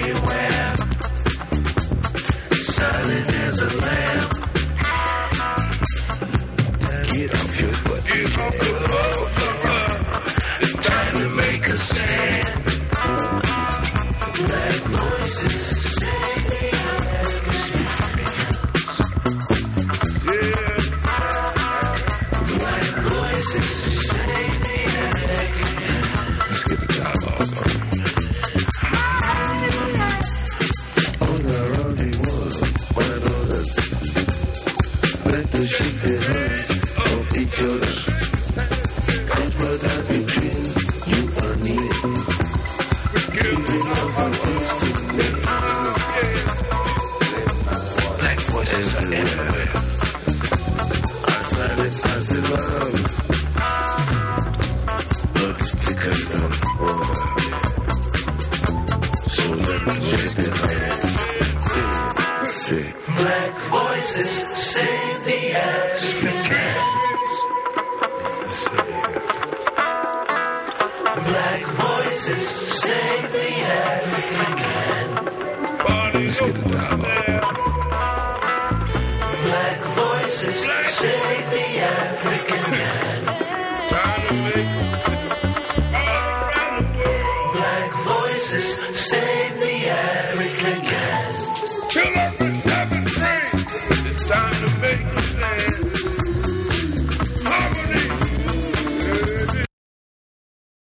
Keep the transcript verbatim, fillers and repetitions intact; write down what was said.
everywhere. Silent as a lamb. Get off your butt. Get off your butt. It's time to make a stand. Black voices. Black voices save the African. Black voices save the African. Black voices save the African man. Black voices save the African man.